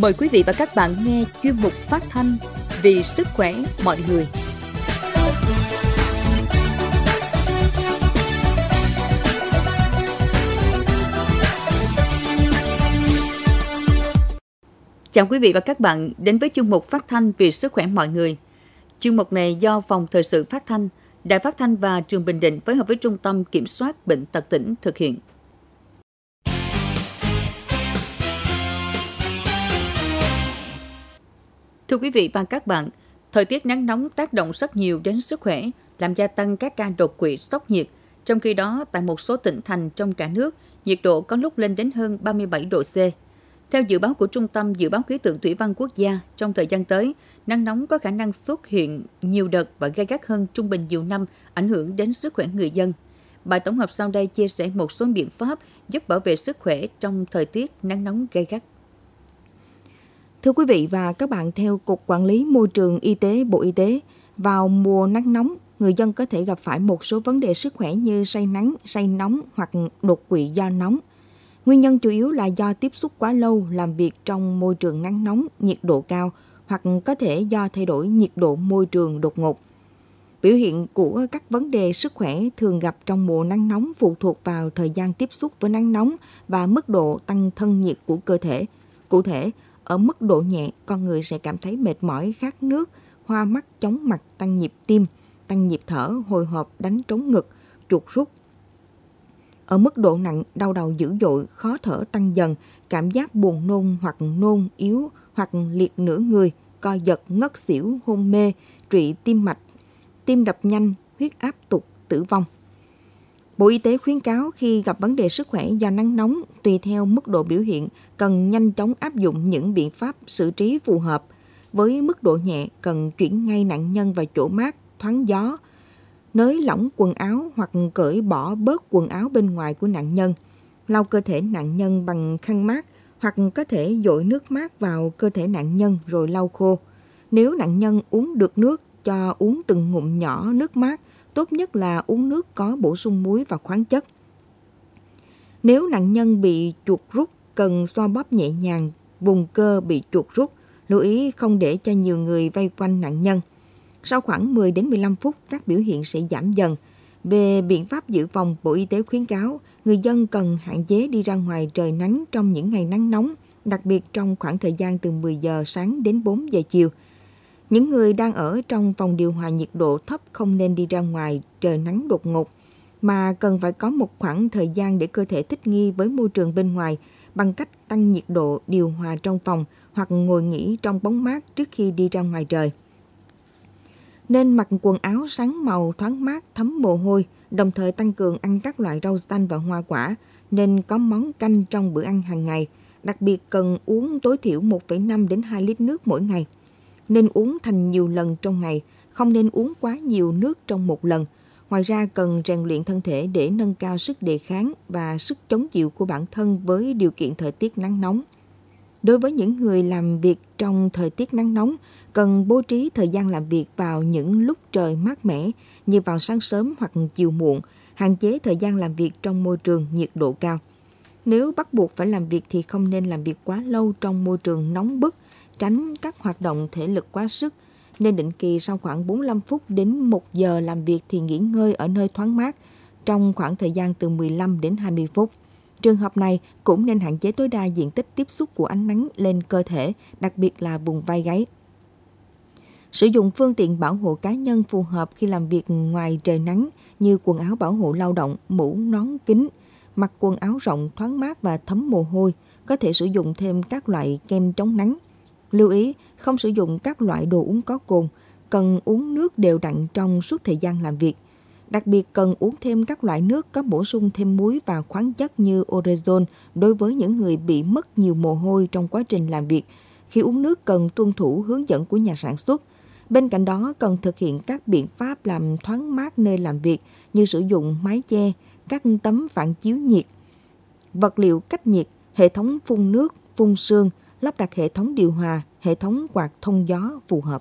Mời quý vị và các bạn nghe chuyên mục phát thanh Vì sức khỏe mọi người. Chào quý vị và các bạn đến với chuyên mục phát thanh Vì sức khỏe mọi người. Chuyên mục này do Phòng Thời sự Phát thanh, Đài Phát thanh và Truyền Bình Định phối hợp với Trung tâm Kiểm soát Bệnh tật tỉnh thực hiện. Thưa quý vị và các bạn, thời tiết nắng nóng tác động rất nhiều đến sức khỏe, làm gia tăng các ca đột quỵ sốc nhiệt. Trong khi đó, tại một số tỉnh thành trong cả nước, nhiệt độ có lúc lên đến hơn 37 độ C. Theo dự báo của Trung tâm Dự báo Khí tượng Thủy văn Quốc gia, trong thời gian tới, nắng nóng có khả năng xuất hiện nhiều đợt và gay gắt hơn trung bình nhiều năm, ảnh hưởng đến sức khỏe người dân. Bài tổng hợp sau đây chia sẻ một số biện pháp giúp bảo vệ sức khỏe trong thời tiết nắng nóng gay gắt. Thưa quý vị và các bạn, theo Cục Quản lý Môi trường Y tế Bộ Y tế, vào mùa nắng nóng, người dân có thể gặp phải một số vấn đề sức khỏe như say nắng, say nóng hoặc đột quỵ do nóng. Nguyên nhân chủ yếu là do tiếp xúc quá lâu làm việc trong môi trường nắng nóng, nhiệt độ cao hoặc có thể do thay đổi nhiệt độ môi trường đột ngột. Biểu hiện của các vấn đề sức khỏe thường gặp trong mùa nắng nóng phụ thuộc vào thời gian tiếp xúc với nắng nóng và mức độ tăng thân nhiệt của cơ thể. Cụ thể, ở mức độ nhẹ, con người sẽ cảm thấy mệt mỏi, khát nước, hoa mắt, chóng mặt, tăng nhịp tim, tăng nhịp thở, hồi hộp, đánh trống ngực, chuột rút. Ở mức độ nặng, đau đầu dữ dội, khó thở tăng dần, cảm giác buồn nôn hoặc nôn yếu hoặc liệt nửa người, co giật, ngất xỉu, hôn mê, trụy tim mạch, tim đập nhanh, huyết áp tụt, tử vong. Bộ Y tế khuyến cáo khi gặp vấn đề sức khỏe do nắng nóng, tùy theo mức độ biểu hiện, cần nhanh chóng áp dụng những biện pháp xử trí phù hợp. Với mức độ nhẹ, cần chuyển ngay nạn nhân vào chỗ mát, thoáng gió, nới lỏng quần áo hoặc cởi bỏ bớt quần áo bên ngoài của nạn nhân, lau cơ thể nạn nhân bằng khăn mát hoặc có thể dội nước mát vào cơ thể nạn nhân rồi lau khô. Nếu nạn nhân uống được nước, cho uống từng ngụm nhỏ nước mát, tốt nhất là uống nước có bổ sung muối và khoáng chất. Nếu nạn nhân bị chuột rút, cần xoa bóp nhẹ nhàng vùng cơ bị chuột rút, lưu ý không để cho nhiều người vây quanh nạn nhân. Sau khoảng 10 đến 15 phút, các biểu hiện sẽ giảm dần. Về biện pháp dự phòng, Bộ Y tế khuyến cáo người dân cần hạn chế đi ra ngoài trời nắng trong những ngày nắng nóng, đặc biệt trong khoảng thời gian từ 10 giờ sáng đến 4 giờ chiều. Những người đang ở trong phòng điều hòa nhiệt độ thấp không nên đi ra ngoài trời nắng đột ngột, mà cần phải có một khoảng thời gian để cơ thể thích nghi với môi trường bên ngoài bằng cách tăng nhiệt độ điều hòa trong phòng hoặc ngồi nghỉ trong bóng mát trước khi đi ra ngoài trời. Nên mặc quần áo sáng màu thoáng mát, thấm mồ hôi, đồng thời tăng cường ăn các loại rau xanh và hoa quả, nên có món canh trong bữa ăn hàng ngày. Đặc biệt cần uống tối thiểu 1,5 đến 2 lít nước mỗi ngày. Nên uống thành nhiều lần trong ngày, không nên uống quá nhiều nước trong một lần. Ngoài ra cần rèn luyện thân thể để nâng cao sức đề kháng và sức chống chịu của bản thân với điều kiện thời tiết nắng nóng. Đối với những người làm việc trong thời tiết nắng nóng, cần bố trí thời gian làm việc vào những lúc trời mát mẻ như vào sáng sớm hoặc chiều muộn, hạn chế thời gian làm việc trong môi trường nhiệt độ cao. Nếu bắt buộc phải làm việc thì không nên làm việc quá lâu trong môi trường nóng bức, tránh các hoạt động thể lực quá sức. Nên định kỳ sau khoảng 45 phút đến 1 giờ làm việc thì nghỉ ngơi ở nơi thoáng mát trong khoảng thời gian từ 15 đến 20 phút. Trường hợp này cũng nên hạn chế tối đa diện tích tiếp xúc của ánh nắng lên cơ thể, đặc biệt là vùng vai gáy. Sử dụng phương tiện bảo hộ cá nhân phù hợp khi làm việc ngoài trời nắng như quần áo bảo hộ lao động, mũ, nón, kính, mặc quần áo rộng, thoáng mát và thấm mồ hôi. Có thể sử dụng thêm các loại kem chống nắng. Lưu ý không sử dụng các loại đồ uống có cồn, cần uống nước đều đặn trong suốt thời gian làm việc. Đặc biệt cần uống thêm các loại nước có bổ sung thêm muối và khoáng chất như orezon đối với những người bị mất nhiều mồ hôi trong quá trình làm việc. Khi uống nước cần tuân thủ hướng dẫn của nhà sản xuất. Bên cạnh đó cần thực hiện các biện pháp làm thoáng mát nơi làm việc như sử dụng mái che, các tấm phản chiếu nhiệt, vật liệu cách nhiệt, hệ thống phun nước, phun sương, lắp đặt hệ thống điều hòa, hệ thống quạt thông gió phù hợp.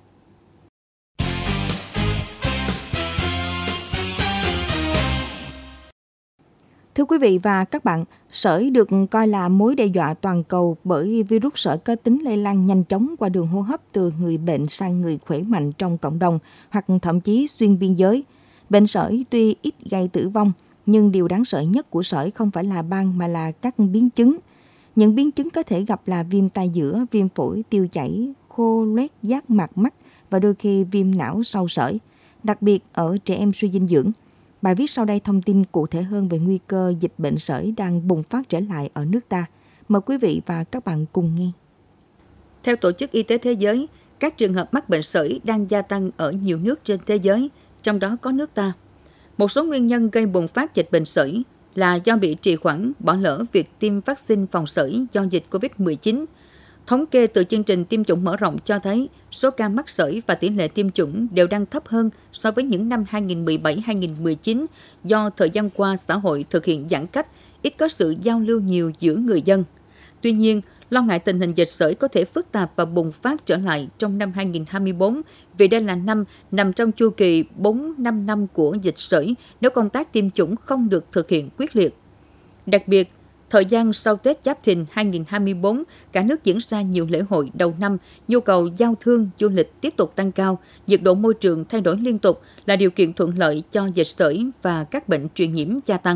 Thưa quý vị và các bạn, sởi được coi là mối đe dọa toàn cầu bởi virus sởi có tính lây lan nhanh chóng qua đường hô hấp từ người bệnh sang người khỏe mạnh trong cộng đồng hoặc thậm chí xuyên biên giới. Bệnh sởi tuy ít gây tử vong, nhưng điều đáng sợ nhất của sởi không phải là ban mà là các biến chứng. Những biến chứng có thể gặp là viêm tai giữa, viêm phổi, tiêu chảy, khô loét giác mạc mắt và đôi khi viêm não sau sởi, đặc biệt ở trẻ em suy dinh dưỡng. Bài viết sau đây thông tin cụ thể hơn về nguy cơ dịch bệnh sởi đang bùng phát trở lại ở nước ta. Mời quý vị và các bạn cùng nghe. Theo Tổ chức Y tế Thế giới, các trường hợp mắc bệnh sởi đang gia tăng ở nhiều nước trên thế giới, trong đó có nước ta. Một số nguyên nhân gây bùng phát dịch bệnh sởi là do bị trì hoãn, bỏ lỡ việc tiêm vaccine phòng sởi do dịch COVID-19. Thống kê từ chương trình tiêm chủng mở rộng cho thấy số ca mắc sởi và tỷ lệ tiêm chủng đều đang thấp hơn so với những năm 2017-2019 do thời gian qua xã hội thực hiện giãn cách, ít có sự giao lưu nhiều giữa người dân. Tuy nhiên, lo ngại tình hình dịch sởi có thể phức tạp và bùng phát trở lại trong năm 2024 vì đây là năm nằm trong chu kỳ 4-5 năm của dịch sởi nếu công tác tiêm chủng không được thực hiện quyết liệt. Đặc biệt, thời gian sau Tết Giáp Thìn 2024, cả nước diễn ra nhiều lễ hội đầu năm, nhu cầu giao thương, du lịch tiếp tục tăng cao, nhiệt độ môi trường thay đổi liên tục là điều kiện thuận lợi cho dịch sởi và các bệnh truyền nhiễm gia tăng.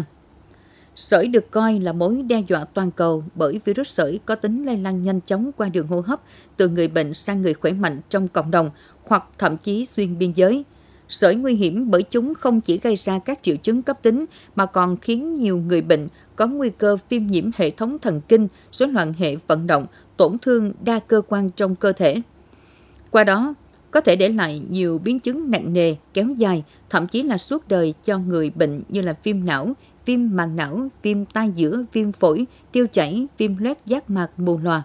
Sởi được coi là mối đe dọa toàn cầu bởi virus sởi có tính lây lan nhanh chóng qua đường hô hấp từ người bệnh sang người khỏe mạnh trong cộng đồng hoặc thậm chí xuyên biên giới. Sởi nguy hiểm bởi chúng không chỉ gây ra các triệu chứng cấp tính mà còn khiến nhiều người bệnh có nguy cơ viêm nhiễm hệ thống thần kinh, rối loạn hệ vận động, tổn thương đa cơ quan trong cơ thể. Qua đó, có thể để lại nhiều biến chứng nặng nề, kéo dài, thậm chí là suốt đời cho người bệnh như là viêm não, viêm màng não, viêm tai giữa, viêm phổi, tiêu chảy, viêm loét giác mạc mù lòa.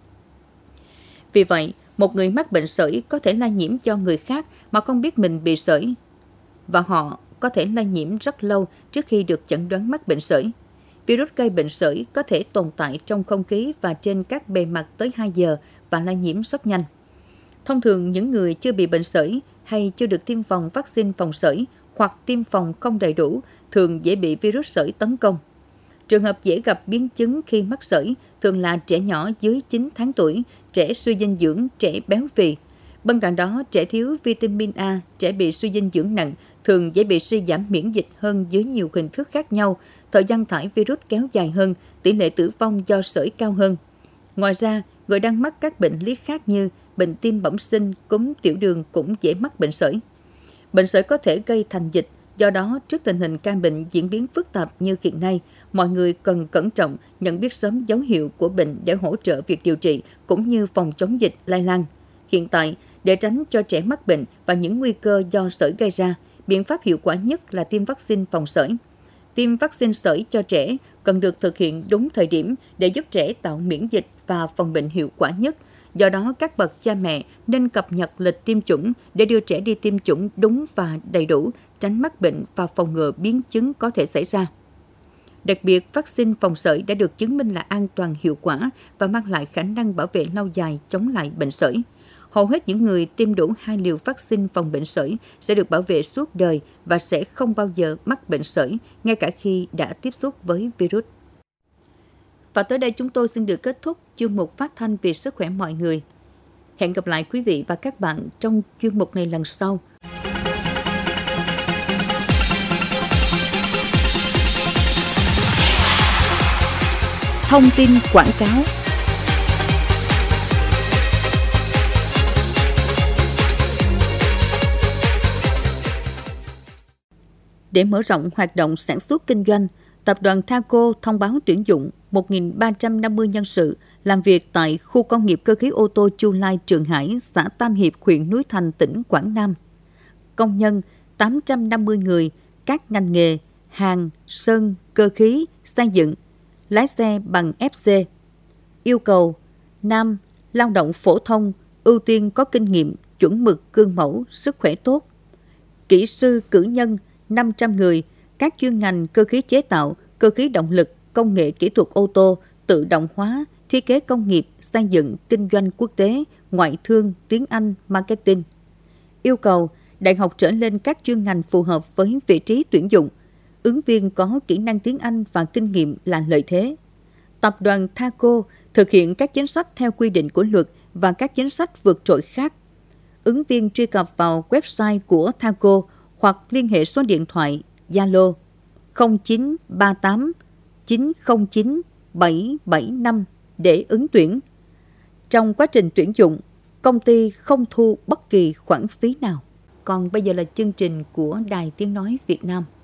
Vì vậy, một người mắc bệnh sởi có thể lây nhiễm cho người khác mà không biết mình bị sởi, và họ có thể lây nhiễm rất lâu trước khi được chẩn đoán mắc bệnh sởi. Virus gây bệnh sởi có thể tồn tại trong không khí và trên các bề mặt tới 2 giờ và lây nhiễm rất nhanh. Thông thường, những người chưa bị bệnh sởi hay chưa được tiêm phòng vaccine phòng sởi hoặc tiêm phòng không đầy đủ thường dễ bị virus sởi tấn công. Trường hợp dễ gặp biến chứng khi mắc sởi thường là trẻ nhỏ dưới 9 tháng tuổi, trẻ suy dinh dưỡng, trẻ béo phì. Bên cạnh đó, trẻ thiếu vitamin A, trẻ bị suy dinh dưỡng nặng thường dễ bị suy giảm miễn dịch hơn dưới nhiều hình thức khác nhau, thời gian thải virus kéo dài hơn, tỷ lệ tử vong do sởi cao hơn. Ngoài ra, người đang mắc các bệnh lý khác như bệnh tim bẩm sinh, cúm, tiểu đường cũng dễ mắc bệnh sởi. Bệnh sởi có thể gây thành dịch, do đó trước tình hình ca bệnh diễn biến phức tạp như hiện nay, mọi người cần cẩn trọng, nhận biết sớm dấu hiệu của bệnh để hỗ trợ việc điều trị cũng như phòng chống dịch lây lan. Hiện tại, để tránh cho trẻ mắc bệnh và những nguy cơ do sởi gây ra, biện pháp hiệu quả nhất là tiêm vaccine phòng sởi. Tiêm vaccine sởi cho trẻ cần được thực hiện đúng thời điểm để giúp trẻ tạo miễn dịch và phòng bệnh hiệu quả nhất. Do đó, các bậc cha mẹ nên cập nhật lịch tiêm chủng để đưa trẻ đi tiêm chủng đúng và đầy đủ, tránh mắc bệnh và phòng ngừa biến chứng có thể xảy ra. Đặc biệt, vaccine phòng sởi đã được chứng minh là an toàn, hiệu quả và mang lại khả năng bảo vệ lâu dài chống lại bệnh sởi. Hầu hết những người tiêm đủ 2 liều vaccine phòng bệnh sởi sẽ được bảo vệ suốt đời và sẽ không bao giờ mắc bệnh sởi, ngay cả khi đã tiếp xúc với virus. Và tới đây chúng tôi xin được kết thúc chuyên mục phát thanh vì sức khỏe mọi người. Hẹn gặp lại quý vị và các bạn trong chuyên mục này lần sau. Thông tin quảng cáo. Để mở rộng hoạt động sản xuất kinh doanh, Tập đoàn Thaco thông báo tuyển dụng 1.350 nhân sự làm việc tại khu công nghiệp cơ khí ô tô Chu Lai Trường Hải, xã Tam Hiệp, huyện Núi Thành, tỉnh Quảng Nam. Công nhân 850 người, các ngành nghề hàng, sơn, cơ khí, xây dựng, lái xe bằng FC. Yêu cầu: nam, lao động phổ thông, ưu tiên có kinh nghiệm, chuẩn mực, gương mẫu, sức khỏe tốt. Kỹ sư cử nhân 500 người, các chuyên ngành cơ khí chế tạo, cơ khí động lực, công nghệ kỹ thuật ô tô, tự động hóa, thiết kế công nghiệp, xây dựng, kinh doanh quốc tế, ngoại thương, tiếng Anh, marketing. Yêu cầu: đại học trở lên các chuyên ngành phù hợp với vị trí tuyển dụng. Ứng viên có kỹ năng tiếng Anh và kinh nghiệm là lợi thế. Tập đoàn Thaco thực hiện các chính sách theo quy định của luật và các chính sách vượt trội khác. Ứng viên truy cập vào website của Thaco hoặc liên hệ số điện thoại Zalo 0938 909 775 để ứng tuyển. Trong quá trình tuyển dụng, công ty không thu bất kỳ khoản phí nào. Còn bây giờ là chương trình của Đài Tiếng Nói Việt Nam.